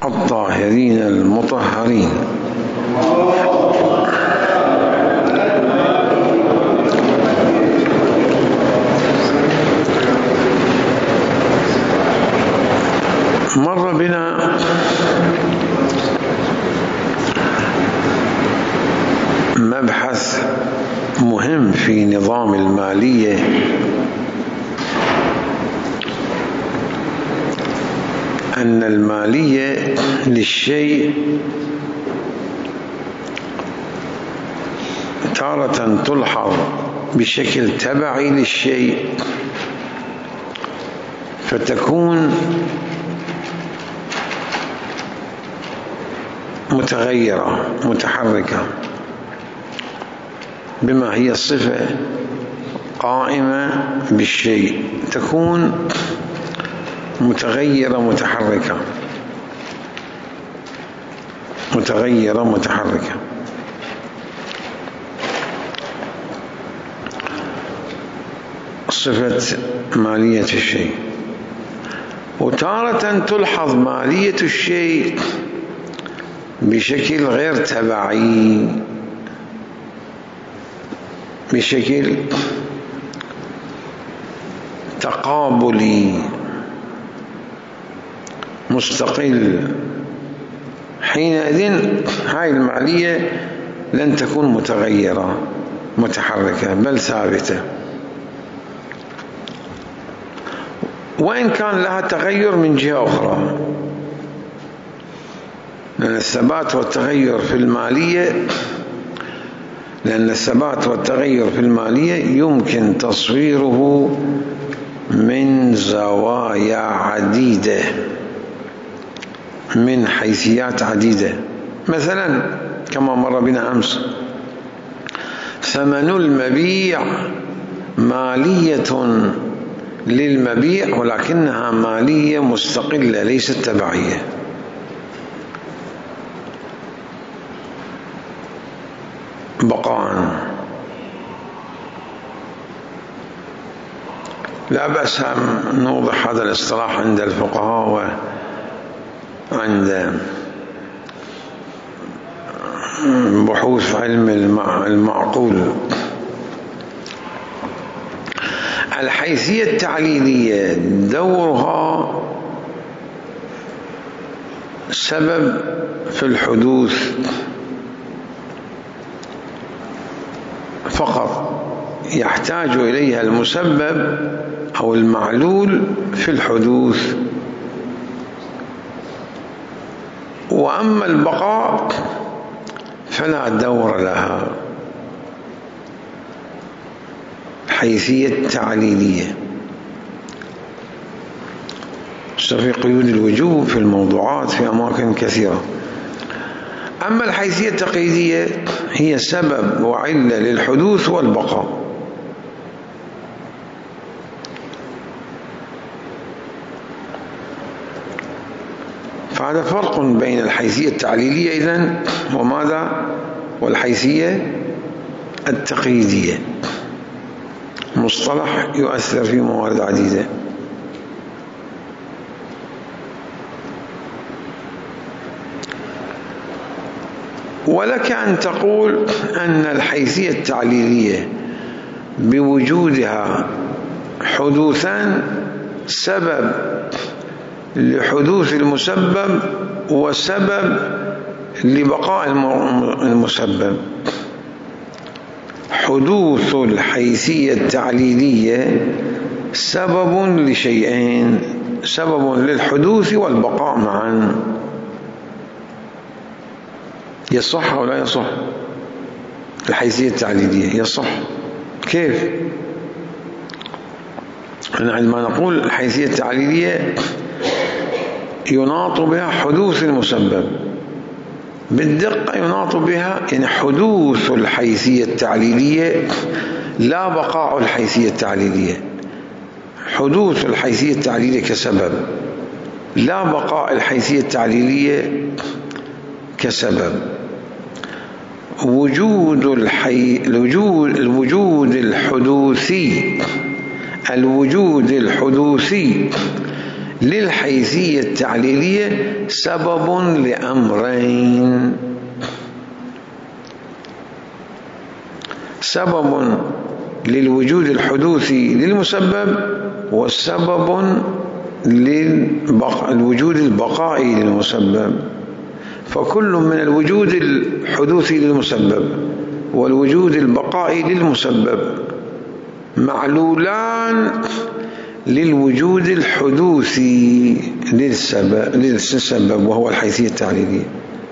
الطاهرين المطهرين. مر بنا مبحث مهم في نظام المالية، أن المالية للشيء تارة تلحظ بشكل تبعي للشيء فتكون متغيرة متحركة بما هي الصفة قائمة بالشيء، تكون متغيرة متحركة متغيرة متحركة. صفة مالية الشيء. وتارة تلحظ مالية الشيء بشكل غير تبعي، بشكل تقابلي مستقل. حينئذ هاي المالية لن تكون متغيرة متحركة بل ثابتة، وإن كان لها تغير من جهة أخرى، لأن الثبات والتغير في المالية يمكن تصويره من زوايا عديدة، من حيثيات عديدة. مثلا كما مر بنا أمس، ثمن المبيع مالية للمبيع ولكنها مالية مستقلة ليست تبعية. بقاء لا بأس أن نوضح هذا الاصطلاح عند الفقهاء وعند بحوث علم المعقول. الحيثية التعليلية دورها سبب في الحدوث فقط، يحتاج إليها المسبب أو المعلول في الحدوث. وأما البقاء فلا دور لها. حيثية تعليلية في قيود الوجوب في الموضوعات في أماكن كثيرة. أما الحيثية التقييدية هي سبب وعلة للحدوث والبقاء. فهذا فرق بين الحيثية التعليلية إذن وماذا؟ والحيثية التقييدية. مصطلح يؤثر في موارد عديدة. ولك أن تقول أن الحيثية التعليلية بوجودها حدوثان، سبب لحدوث المسبب وسبب لبقاء المسبب. حدوث الحيثية التعليلية سبب لشيئين، سبب للحدوث والبقاء معا. يصح أو لا يصح؟ الحيثية التعليلية يصح. كيف؟ عندما نقول الحيثية التعليلية يناط بها حدوث المسبب، بالدقة يناط بها يعني حدوث الحيثية التعليلية لا بقاء الحيثية التعليلية. حدوث الحيثية التعليلية كسبب، لا بقاء الحيثية التعليلية كسبب. الوجود الحدوثي للحيثية التعليلية سبب لأمرين: سبب للوجود الحدوثي للمسبب، وسبب للوجود البقائي للمسبب. فكل من الوجود الحدوثي للمسبب والوجود البقائي للمسبب معلولان للوجود الحدوثي للسبب، وهو الحيثية التعليلية.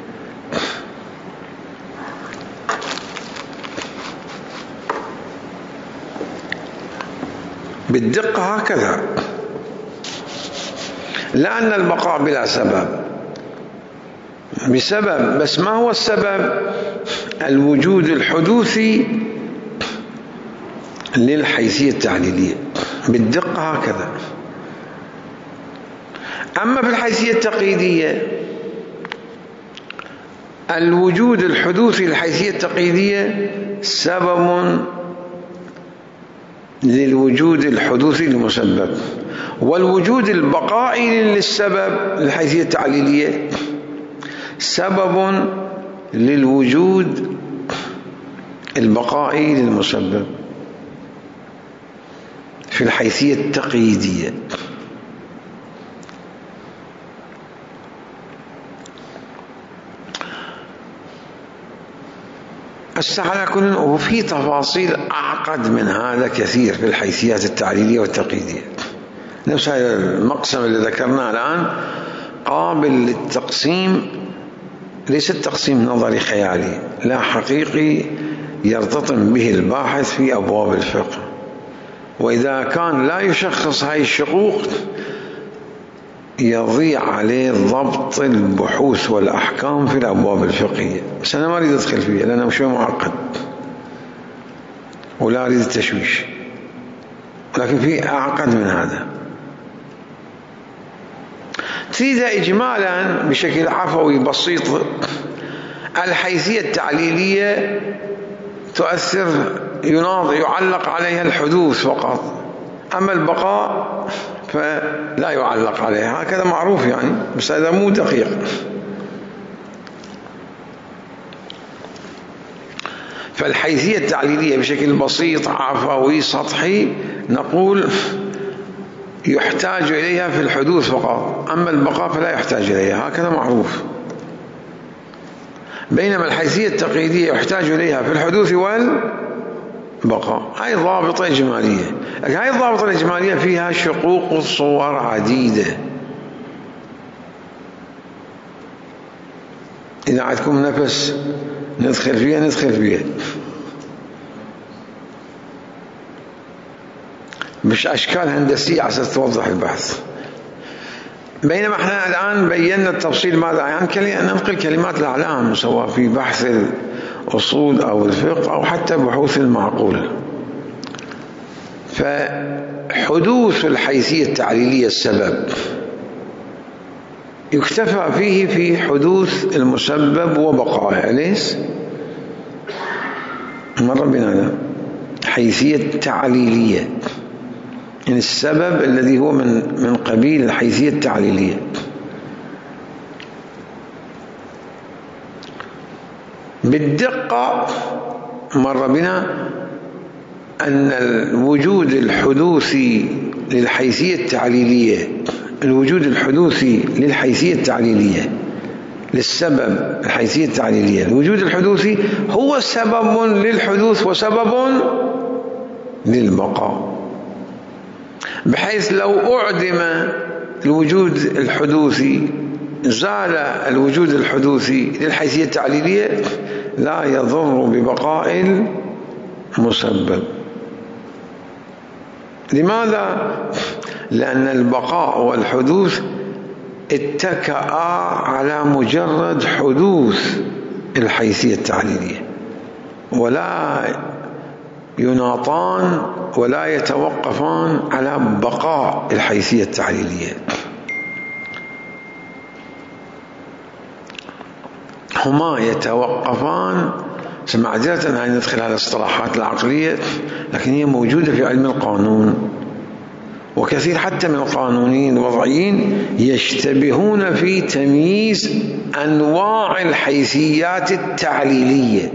بالدقة هكذا، لأن البقاء بلا سبب بسبب، بس ما هو السبب؟ الوجود الحدوثي للحيثية التعليلية. بالدقة هكذا. أما في الحيثية التقييدية، الوجود الحدوثي للحيثية التقييدية سبب للوجود الحدوثي للمسبب، والوجود البقائي للسبب للحيثية التعليلية سبب للوجود البقائي للمسبب في الحيثية التقييدية. على كل، وفي تفاصيل أعقد من هذا كثير في الحيثيات التعليلية والتقييدية. نفس هذا المقسم اللي ذكرناه الآن قابل للتقسيم، ليس تقسيم نظري خيالي، لا حقيقي يرتطم به الباحث في أبواب الفقه. وإذا كان لا يشخص هاي الشقوق يضيع عليه ضبط البحوث والأحكام في الأبواب الفقهية. بس أنا ما أريد أدخل فيها لأنه شوي معقد ولا أريد التشويش، لكن في أعقد من هذا. تريد إجمالا بشكل عفوي بسيط، الحيثية التعليلية تؤثر، يعلق عليها الحدوث فقط، أما البقاء فلا يعلق عليها، هكذا معروف يعني، بس هذا مو دقيق. فالحيثية التعليلية بشكل بسيط عفوي سطحي نقول يحتاج إليها في الحدوث فقط، أما البقاء فلا يحتاج إليها، هكذا معروف. بينما الحيثية التقييدية يحتاج إليها في الحدوث والبقاء. هاي ضابطة إجمالية، لكن هاي الضابطة الإجمالية فيها شقوق الصور عديدة. إذا عندكم نفس ندخل فيها مش أشكال هندسية عشان توضح البحث. بينما احنا الآن بينا التفصيل ماذا يعني، ننقل كلمات الأعلام سواء في بحث الأصول أو الفقه أو حتى بحوث المعقول. فحدوث الحيثية التعليلية السبب يكتفى فيه في حدوث المسبب وبقائه. ليش؟ مر بنا حيثية تعليلية، يعني السبب الذي هو من قبيل الحيثية التعليلية. بالدقة مر بنا أن الوجود الحدوثي للحيثية التعليلية، الوجود الحدوثي للحيثية التعليلية للسبب الحيثية التعليلية، الوجود الحدوثي هو سبب للحدوث وسبب للبقاء، بحيث لو أعدم الوجود الحدوثي زال الوجود الحدوثي للحيثية التعليلية لا يضر ببقاء المسبب. لماذا؟ لأن البقاء والحدوث اتكأ على مجرد حدوث الحيثية التعليلية، ولا يناطان ولا يتوقفان على بقاء الحيثية التعليلية. هما يتوقفان. معذرة أن ندخل على الاصطلاحات العقلية، لكن هي موجودة في علم القانون، وكثير حتى من القانونيين الوضعيين يشتبهون في تمييز أنواع الحيثيات التعليلية،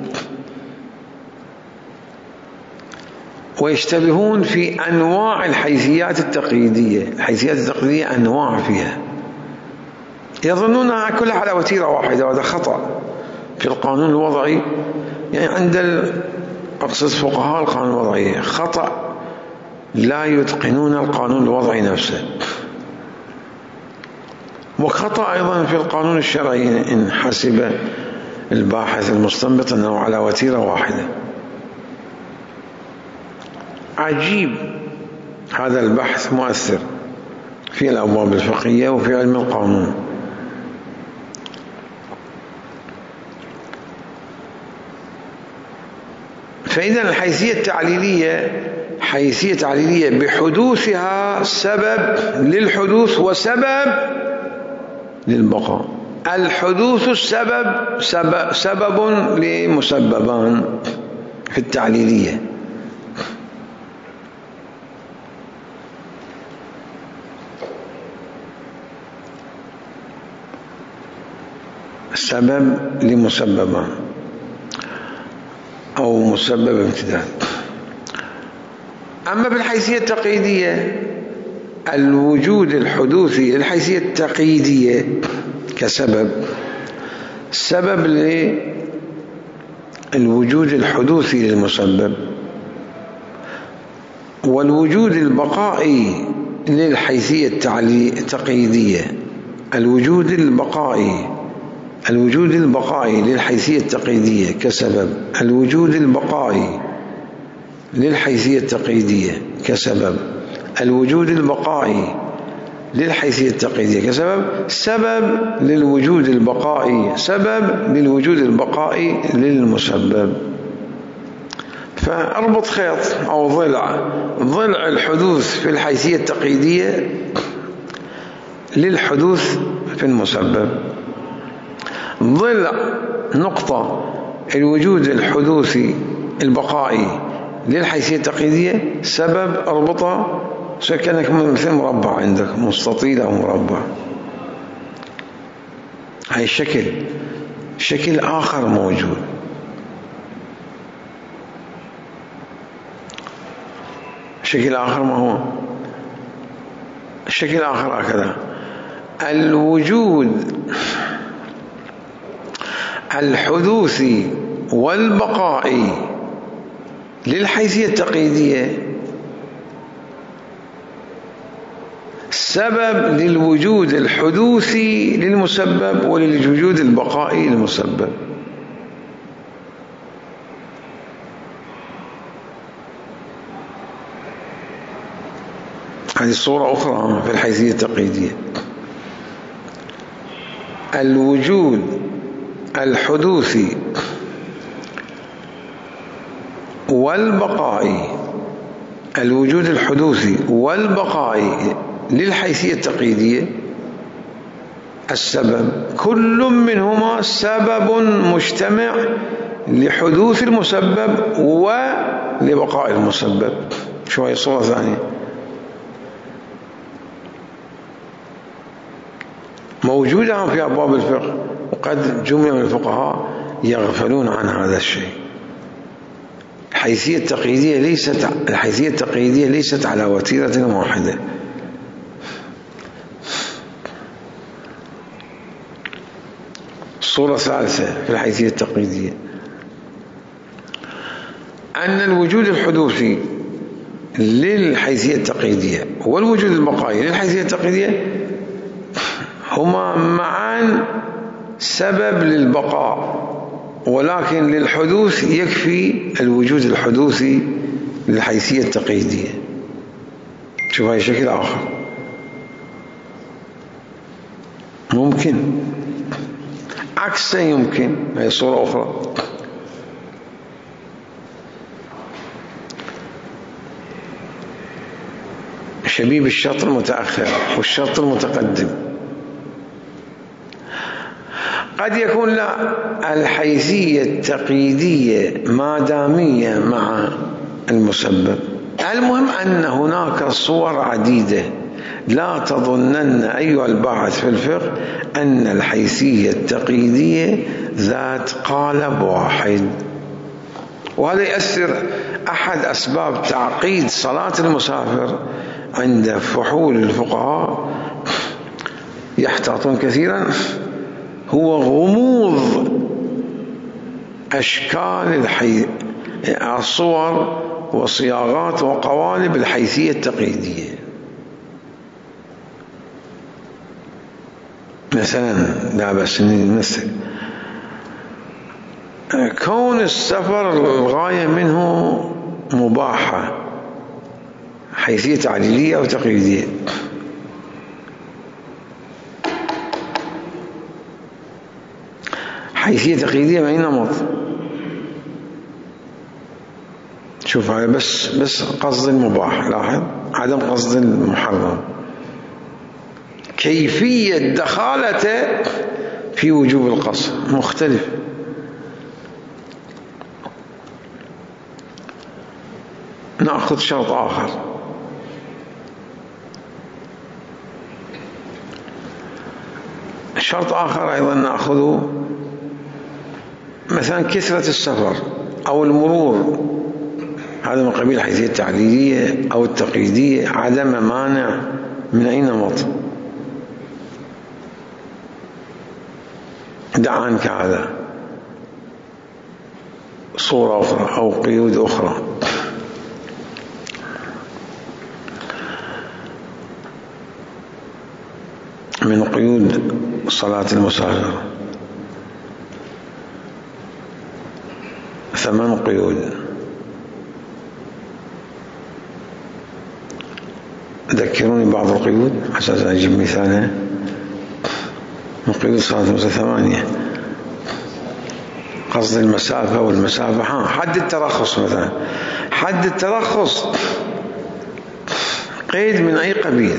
ويشتبهون في أنواع الحيثيات التقييدية. الحيثيات التقييدية أنواع فيها، يظنونها كلها على وتيرة واحدة، وهذا خطأ في القانون الوضعي. يعني عند أقصد فقهاء القانون الوضعي خطأ، لا يتقنون القانون الوضعي نفسه. وخطأ أيضا في القانون الشرعي إن حسب الباحث المستنبط أنه على وتيرة واحدة. عجيب، هذا البحث مؤثر في الأبواب الفقهية وفي علم القانون. فإذا الحيثية التعليلية حيثية تعليلية بحدوثها سبب للحدوث وسبب للبقاء. الحدوث سبب لمسببان في التعليلية. سبب لمسببان أو مسبب امتداد. أما بالحيثية التقييدية الوجود الحدوثي للحيثية التقييدية كسبب، سبب للوجود الحدوثي للمسبب، والوجود البقائي للحيثية التقييدية، الوجود البقائي للحيثية التقييدية كسبب، الوجود البقائي للحيثية التقييدية كسبب، الوجود البقائي للحيثية التقييدية كسبب، سبب للوجود البقائي، سبب للوجود البقائي للمسبب. فأربط خيط أو ضلع الحدوث في الحيثية التقييدية للحدوث في المسبب، ضلع نقطة الوجود الحدوثي البقائي للحيثية التقييدية سبب، اربطها كأنك مثل مربع عندك، مستطيل أو مربع. هاي شكل آخر موجود. شكل آخر ما هو؟ الشكل الآخر هكذا: الوجود الحدوثي والبقائي للحيثية التقييدية سبب للوجود الحدوثي للمسبب وللوجود البقائي للمسبب. هذه صورة أخرى في الحيثية التقييدية: الوجود الحدوثي والبقائي، الوجود الحدوثي والبقائي للحيثية التقييدية السبب، كل منهما سبب مجتمع لحدوث المسبب ولبقاء المسبب. شو هي صورة ثانية موجودة في أبواب الفقه، وقد جمع من الفقهاء يغفلون عن هذا الشيء. الحيثية التقييدية ليست على وتيرة واحدة. الصورة الثالثة في الحيثية التقييدية أن الوجود الحدوثي للحيثية التقييدية والوجود البقائي للحيثية التقييدية هما معا سبب للبقاء، ولكن للحدوث يكفي الوجود الحدوثي للحيثية التقييدية. شوف هاي شكل آخر ممكن، عكسه يمكن. هاي صورة أخرى. شبيب الشرط المتأخر والشرط المتقدم. قد يكون لا، الحيثية التقييدية ما دامية مع المسبب، المهم أن هناك صور عديدة. لا تظنن أيها الباحث في الفقه أن الحيثية التقييدية ذات قالب واحد، وهذا يؤثر. أحد أسباب تعقيد صلاة المسافر عند فحول الفقهاء يحتاطون كثيرا هو غموض أشكال الصور وصياغات وقوالب الحيثية التقييدية. مثلا لا بس نمثل كون السفر الغاية منه مباحة، حيثية تعليلية أو تقييدية. حيثية تقييدية ما هي نمط. شوف هذا بس قصد المباح، لاحظ عدم قصد المحرم. كيفية دخالته في وجوب القصر مختلف. نأخذ شرط آخر. شرط آخر أيضا نأخذه مثلا كثرة السفر أو المرور، هذا من قبيل الحيثية التعليلية أو التقييدية. عدم مانع من أي نمط. دع عنك هذا. صورة أخرى أو قيود أخرى. من قيود صلاة المسافر 8 قيود. ذكروني بعض القيود حتى أجيب مثالها. من قيود صلاة المسافر 8. قصد المسافة والمسافة. حد الترخص مثلا. حد الترخص قيد من أي قبيل؟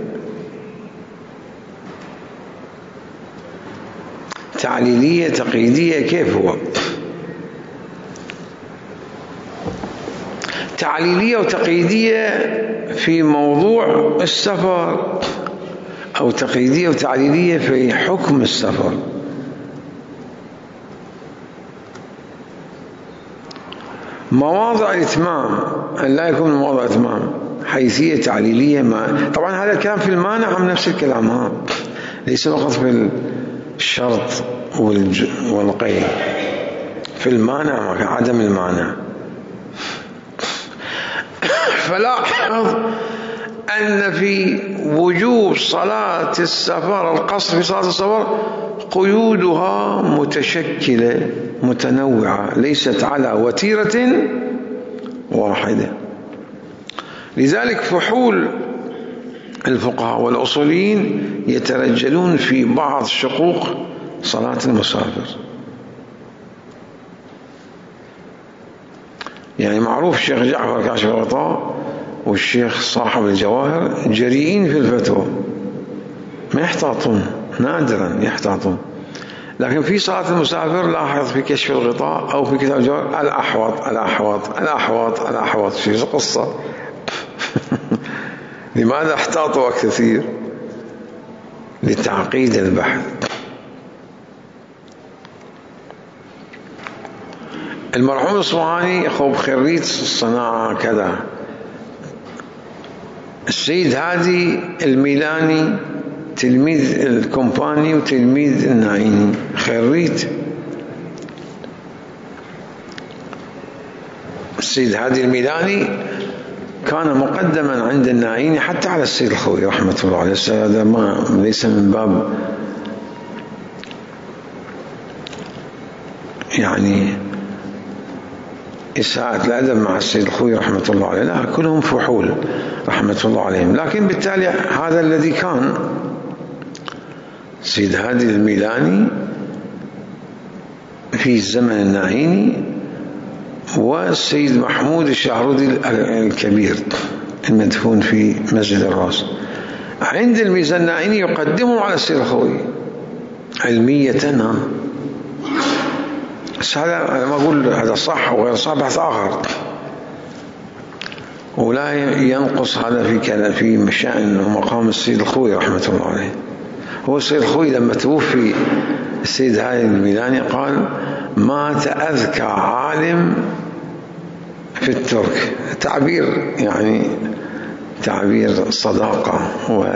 تعليلية تقييدية كيف هو؟ تعليلية وتقييدية في موضوع السفر، أو تقييدية وتعليلية في حكم السفر. مواضع الإتمام أن لا يكون مواضع إتمام حيثية تعليلية. طبعا هذا الكلام في المانع هم نفس الكلام، ليس فقط في الشرط والقيد. في المانع عدم المانع. فلاحظ أن في وجوب صلاة السفر القصر في صلاة السفر قيودها متشكلة متنوعة، ليست على وتيرة واحدة. لذلك فحول الفقهاء والأصوليين يترجلون في بعض شقوق صلاة المسافر. يعني معروف الشيخ جعفر كاشف الغطاء والشيخ صاحب الجواهر جريئين في الفتوى، ما يحتاطون، نادرا يحتاطون. لكن في صلاة المسافر لاحظ في كشف الغطاء أو في كتاب الجواهر الأحوط الأحوط الأحوط الأحوط. في قصة لماذا احتاطوا كثير؟ لتعقيد البحث. المرحوم الصواني خوب خريج الصناعة كذا. السيد هادي الميلاني تلميذ الكومباني وتلميذ النعيني خريج. السيد هادي الميلاني كان مقدما عند النعيني حتى على السيد الخوي رحمة الله عليه. هذا ما ليس من باب يعني إساءة الأدب مع السيد الخوي رحمة الله عليه، لا كلهم فحول رحمة الله عليهم. لكن بالتالي هذا الذي كان السيد هادي الميلاني في الزمن النعيني، والسيد محمود الشهرودي الكبير المدفون في مسجد الراس عند الميزان النعيني يقدمه على السيد الخوي علمية. بس هذا أنا ما أقول هذا صح وغير صح، بحث آخر. ولا ينقص هذا في شأن ومقام السيد الخوئي رحمة الله عليه. هو السيد الخوئي لما توفي السيد هادي الميلاني قال: مات أذكى عالم في الترك. تعبير يعني تعبير صداقة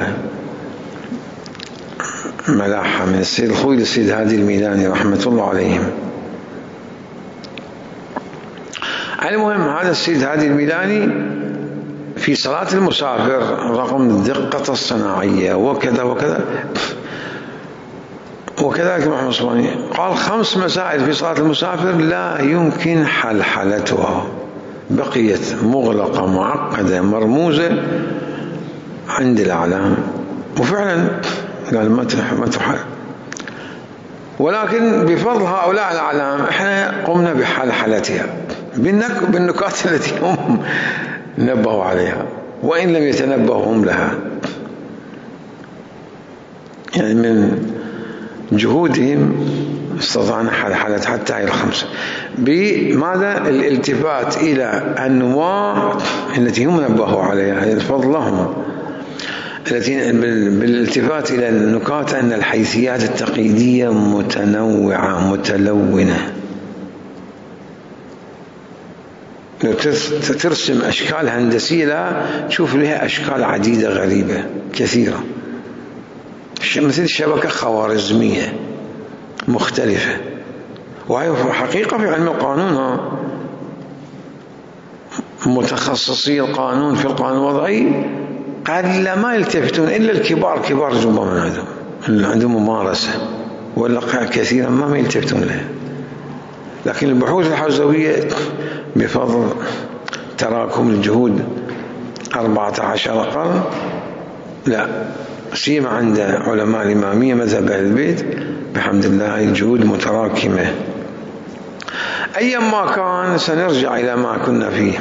وملاحة من السيد الخوئي للسيد هادي الميلاني رحمة الله عليهم. المهم هذا السيد هادي الميلاني في صلاة المسافر رغم الدقة الصناعية وكذا وكذا، وكذلك محمد الصباني قال 5 مسائل في صلاة المسافر لا يمكن حلحلتها، بقيت مغلقة معقدة مرموزة عند الأعلام، وفعلا قال ما تحل. ولكن بفضل هؤلاء الأعلام احنا قمنا بحلحلتها بالنكات التي هم نبهوا عليها وإن لم يتنبهوا هم لها. يعني من جهودهم استطعنا حلحلة حتى هي ال5 بماذا؟ الالتفات إلى أنواع التي هم نبهوا عليها بفضل لهم، التي بالالتفات إلى النكات أن الحيثيات التقييدية متنوعة متلونة، ترسم أشكال هندسية لا تشوف لها أشكال عديدة غريبة كثيرة، مثل شبكة خوارزمية مختلفة. وهي حقيقة في علم القانون متخصصي القانون في القانون الوضعي قال ما يلتفتون إلا الكبار، كبار ربما عندهم ممارسة، ولا كثيرا ما يلتفتون لها. لكن البحوث الحوزوية بفضل تراكم الجهود 14 قرن لا سيما عند علماء الإمامية مذهب أهل البيت بحمد الله هذه الجهود متراكمة. أيا ما كان سنرجع إلى ما كنا فيه.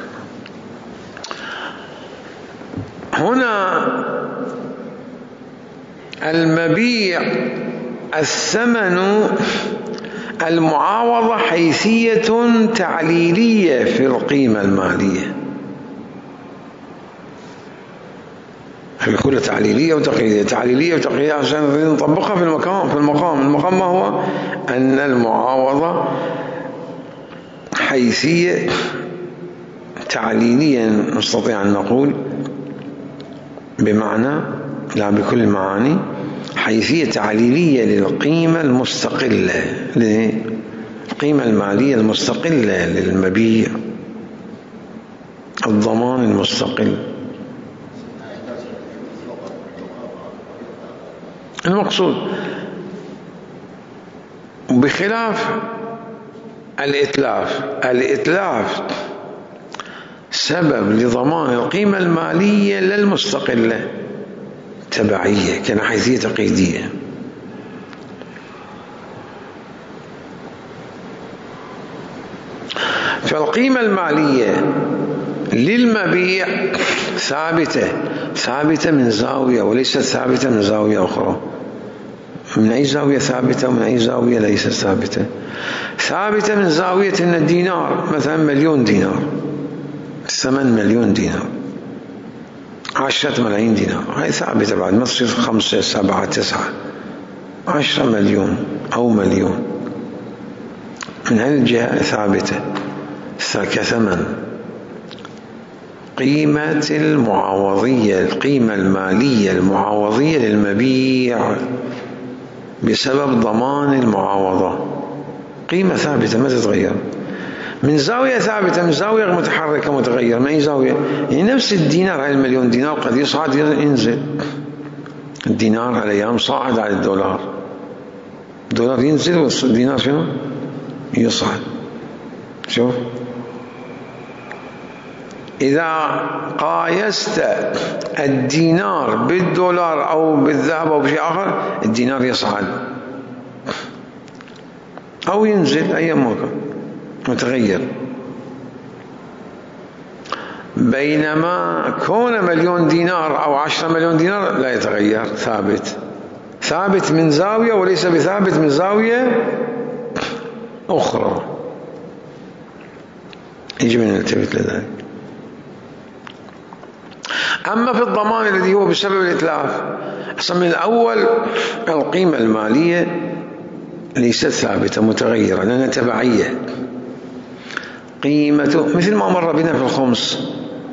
هنا المبيع الثمن المعاوضة حيثية تعليلية في القيمة المالية، كل تعليلية وتقييدية، تعليلية وتقييدية عشان نطبقها في المقام ما هو أن المعاوضة حيثية تعليلية، نستطيع أن نقول بمعنى لا بكل المعاني، حيثية تعليلية للقيمة المستقلة، للقيمة المالية المستقلة للمبيع، الضمان المستقل. المقصود بخلاف الإتلاف سبب لضمان القيمة المالية للمستقلة تبعية كحيثية تقييدية. فالقيمة المالية للمبيع ثابتة من زاوية وليست ثابتة من زاوية أخرى. من أي زاوية ثابتة ومن أي زاوية ليست ثابتة؟ ثابتة من زاوية أن الدينار مثلا 1,000,000 دينار، الثمن 1,000,000 دينار، 10 ملايين دينار، هاي ثابتة بعد ما تصير 5 7 9 10 مليون أو 1,000,000 من هذه الجهة ثابتة كثمن. قيمة المعاوضية، القيمة المالية المعاوضية للمبيع بسبب ضمان المعاوضة قيمة ثابتة ما تتغير، من زاوية ثابتة، من زاوية متحركة متغير. من أي زاوية؟ يعني نفس الدينار على 1,000,000 دينار قد يصعد ينزل. الدينار على أيام صاعد على الدولار، الدولار ينزل والدينار شنو؟ يصعد. شوف إذا قايست الدينار بالدولار أو بالذهب أو بشيء آخر الدينار يصعد أو ينزل أي مكان متغير، بينما كون 1,000,000 دينار أو 10 مليون دينار لا يتغير، ثابت من زاوية وليس بثابت من زاوية أخرى. يجب أن نلتفت لذلك. أما في الضمان الذي هو بسبب الإتلاف، أصلا من الأول القيمة المالية ليست ثابتة، متغيرة، لأنها تبعية. قيمته مثل ما مر بنا في الخمس،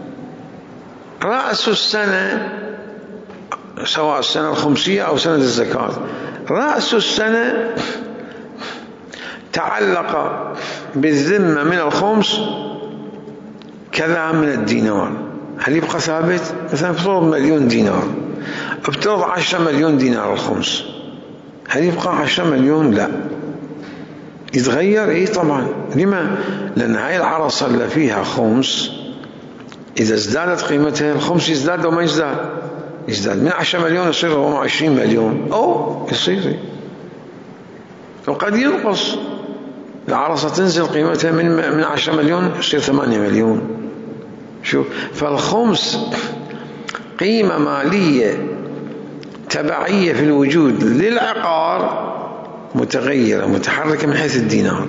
رأس السنة سواء السنة الخمسية أو سنة الزكاة، رأس السنة تعلق بالذمة من الخمس كذا من الدينار، هل يبقى ثابت؟ مثلا افترض 1,000,000 دينار، افترض 10 مليون دينار الخمس، هل يبقى 10 مليون؟ لا، يتغير. ايه طبعا. لما؟ لأن هاي العرصة اللي فيها خمس إذا ازدادت قيمتها الخمس يزداد أو ما يزداد؟ يزداد. من 10 مليون يصير هو 20 مليون أو يصير، وقد ينقص، العرصة تنزل قيمتها من 10 مليون يصير 8 مليون. شوف، فالخمس قيمة مالية تبعية في الوجود للعقار، متغيرة متحركة من حيث الدينار.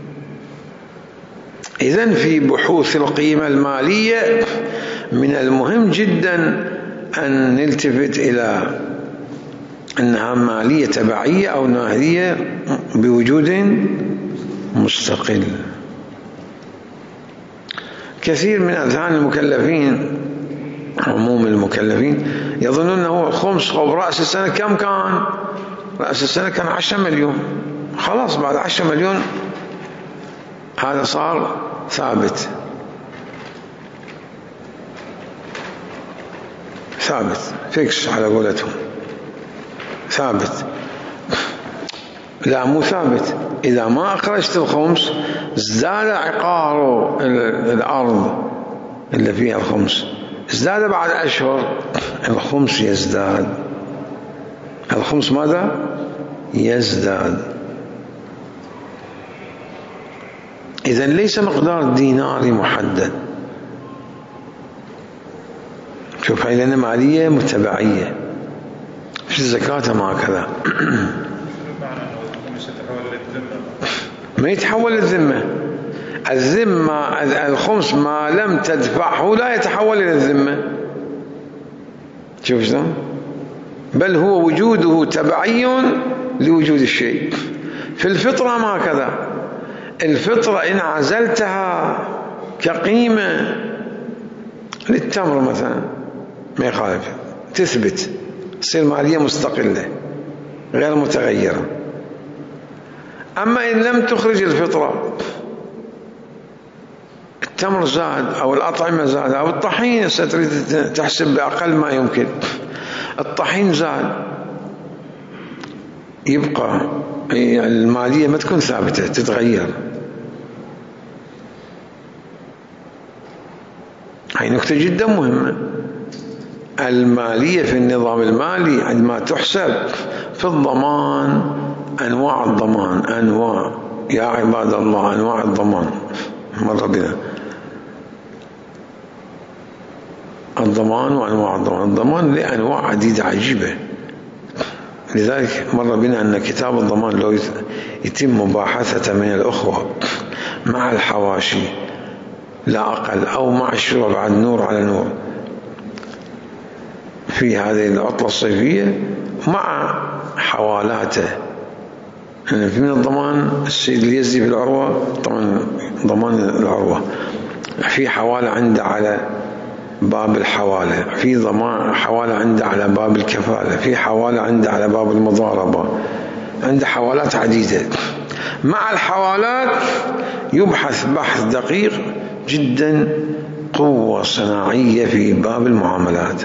إذن في بحوث القيمة المالية من المهم جدا أن نلتفت إلى أنها مالية تبعية أو مالية بوجود مستقل. كثير من أذهان المكلفين، عموم المكلفين، يظنون أنه خمس أو رأس السنة كم كان؟ رأس السنة كان 10 مليون، خلاص بعد 10 مليون هذا صار ثابت فيكس على قولتهم، ثابت. لا، مو ثابت. إذا ما أخرجت الخمس ازداد عقار الأرض اللي فيها الخمس، ازداد بعد أشهر الخمس يزداد. الخمس ماذا؟ يزداد. إذن ليس مقدار ديناري محدد. شوف، هاي لأنها مالية متبعية. في الزكاة ما كذا. ما يتحول للذمة. الذمة الخمس ما لم تدفعه لا يتحول إلى الذمة. شوف شلون؟ بل هو وجوده تبعي لوجود الشيء. في الفطرة ما كذا. الفطرة إن عزلتها كقيمة للتمر مثلا ما يخالف، تثبت، تصير مالية مستقلة غير متغيرة. أما إن لم تخرج الفطرة، التمر زاد أو الأطعمة زاد أو الطحين، ستريد تحسب بأقل ما يمكن، الطحين زاد، يبقى المالية ما تكون ثابتة، تتغير. هاي نكتة جدا مهمة. المالية في النظام المالي عندما تحسب في الضمان، أنواع الضمان، أنواع يا عباد الله، أنواع الضمان مر بنا. الضمان وأنواع الضمان، الضمان لأنواع عديدة عجيبة. لذلك مر بنا أن كتاب الضمان لو يتم مباحثة من الأخوة مع الحواشي لا أقل، أو مع الشروع بعد نور على نور في هذه العطلة الصيفية مع حوالاته. يعني من الضمان السيد اليزدي في العروة، طبعا ضمان العروة، في حوالة عنده على باب الحوالة، في ضمان حوالة عنده على باب الكفالة، في حوالة عنده على باب المضاربة، عنده حوالات عديدة. مع الحوالات يبحث بحث دقيق جدا، قوة صناعية في باب المعاملات.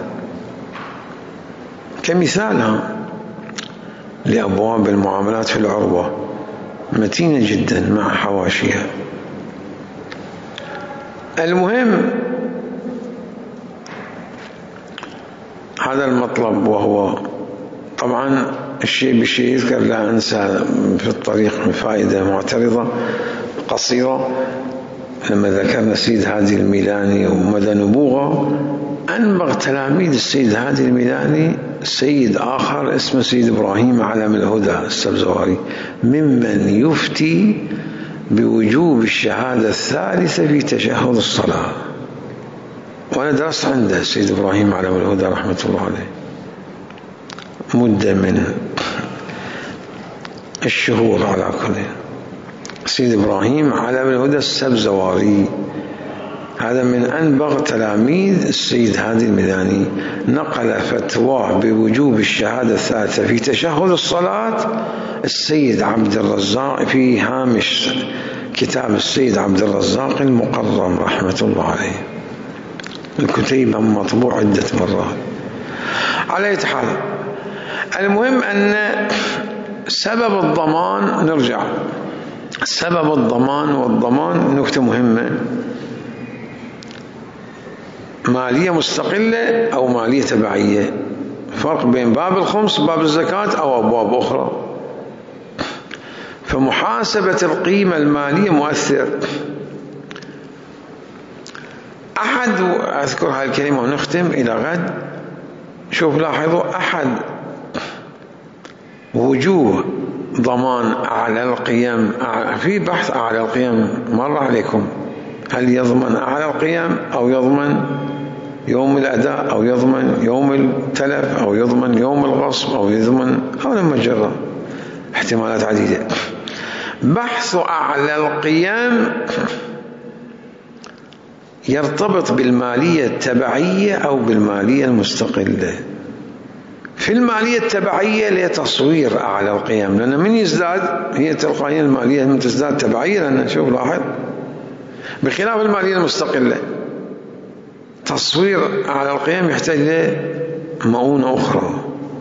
كمثال لأبواب المعاملات في العروة متينة جدا مع حواشيها. المهم هذا المطلب، وهو طبعا الشيء بالشيء يذكر، لا أنسى في الطريق فائدة معترضة قصيرة لما ذكرنا السيد هادي الميلاني ومدى نبوغه. أنبغ تلاميذ السيد هادي الميلاني سيد آخر اسمه سيد إبراهيم علم الهدى السبزواري، ممن يفتي بوجوب الشهادة الثالثة في تشهد الصلاة. وأنا درست عنده السيد إبراهيم علم الهدى رحمة الله عليه مدة من الشهور على كل. السيد إبراهيم علم الهدى السبزواري هذا من أنبغ تلاميذ السيد هادي المداني، نقل فتوى بوجوب الشهادة الثالثة في تشهد الصلاة السيد عبد الرزاق في هامش كتاب السيد عبد الرزاق المقرم رحمة الله عليه، الكتيب مطبوع عدة مرات. على أي حال، المهم أن سبب الضمان، نرجع سبب الضمان والضمان نكتة مهمة، مالية مستقلة أو مالية تبعية، فرق بين باب الخمس وباب الزكاة أو أبواب أخرى. فمحاسبة القيمة المالية مؤثر. أحد، أذكر هذه الكلمة ونختم إلى غد، شوف لاحظوا، أحد وجوه ضمان أعلى القيم، في بحث أعلى القيم مر عليكم، هل يضمن أعلى القيم أو يضمن يوم الأداء أو يضمن يوم التلف أو يضمن يوم الغصب أو يضمن، هذا مجرد احتمالات عديدة. بحث أعلى القيم يرتبط بالمالية التبعية أو بالمالية المستقلة. في المالية التبعية لتصوير أعلى القيم، لأن من يزداد هي تلقائيا المالية من تزداد تبعية، لأن شوف لاحظ، بخلاف المالية المستقلة تصوير أعلى القيم يحتاج لمؤونة أخرى.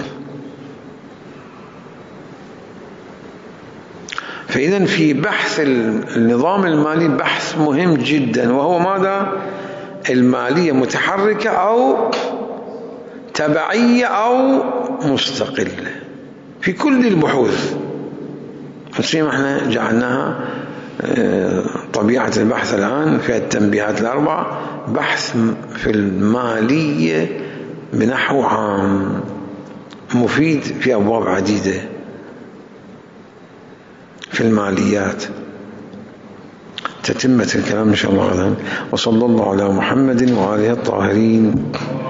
فإذا في بحث النظام المالي بحث مهم جدا، وهو ماذا؟ المالية متحركة أو تبعية أو مستقلة في كل البحوث. فسيما احنا جعلناها طبيعة البحث الآن في التنبيهات الأربعة بحث في المالية بنحو عام مفيد في أبواب عديدة في الماليات. تتمة الكلام إن شاء الله غدا. وصلى الله على محمد وآله الطاهرين.